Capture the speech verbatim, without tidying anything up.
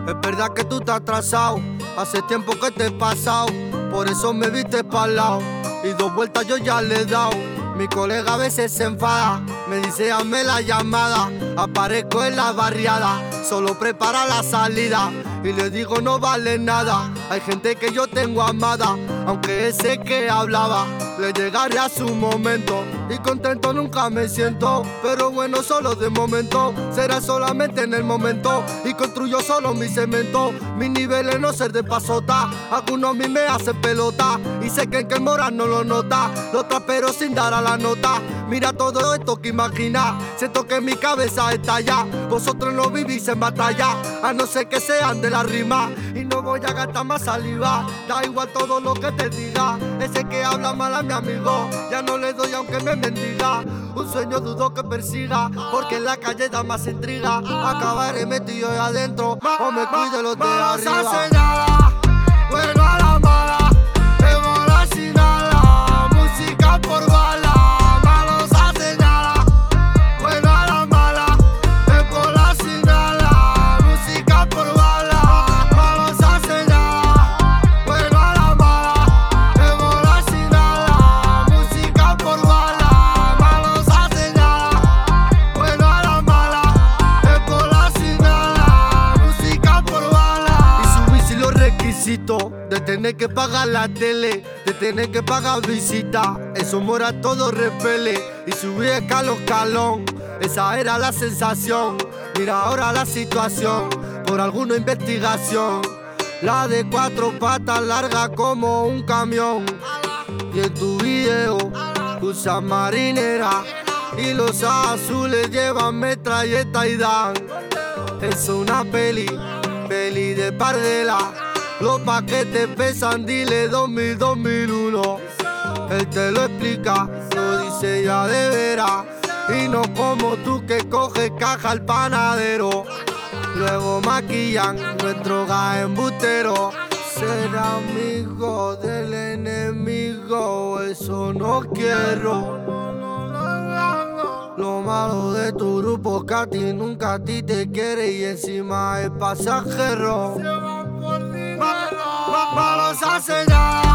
Es verdad que tú estás atrasado, hace tiempo que te he pasado, por eso me viste pa'l lado, y dos vueltas yo ya le he dado. Mi colega a veces se enfada, me dice hazme la llamada, aparezco en la barriada, solo prepara la salida, y le digo no vale nada. Hay gente que yo tengo amada, aunque ese que hablaba le llegaré a su momento, y contento nunca me siento, pero bueno solo de momento, será solamente en el momento, y construyo solo mi cemento. Mis niveles no ser de pasota, algunos a mí me hacen pelota, y sé que el que el moral no lo nota, lo trapero sin dar a la nota. Mira todo esto que imagina, siento que mi cabeza estalla, vosotros no vivís en batalla, a no ser que sean de la rima, y no voy a gastar más saliva, da igual todo lo que te diga. Ese que habla mal a mi amigo, ya no le doy aunque me bendiga. Un sueño dudo que persiga, porque en la calle da más intriga. Acabaré metido ahí adentro, o me cuide los de arriba. No hace nada, bueno a la mala, me mola sin nada, música por bala. Malos hace nada, bueno a la mala, me mola sin nada, música por bala. Malos hace nada, bueno a la mala, me mola sin nada, música por bala. Malos hace nada, bueno a la mala, me mola sin nada, música por bala. Y subí sin los requisitos de tener que pagar la tele, de tener que pagar visita, eso mora todo repele. Y subí escalón, escalón, esa era la sensación. Mira ahora la situación, por alguna investigación, la de cuatro patas larga como un camión. Y en tu video usas marinera, y los azules llevan metralleta y dan. Es una peli, peli de Pardela. Los paquetes pesan, dile dos mil, dos mil uno. Él te lo explica, lo dice ya de veras, y no como tú que coges caja al panadero. Luego maquillan nuestro gas embustero. Ser amigo del enemigo, eso no quiero. Lo malo de tu grupo que a ti nunca a ti te quiere, y encima es pasajero. Malos hacen nada.